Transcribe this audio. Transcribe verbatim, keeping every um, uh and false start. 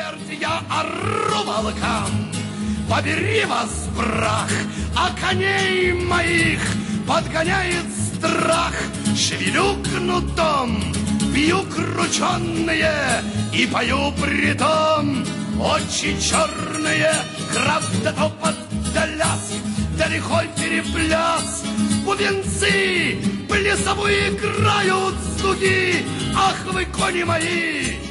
смерть я ору волкам. Побери вас, брах, а коней моих подгоняет страх. Шевелю кнутом, бью крученные и пою притом. Очи черные, храп да топот да ляск, да лихой перепляс. Бубенцы плясовую играют слуги. Ах вы, кони мои!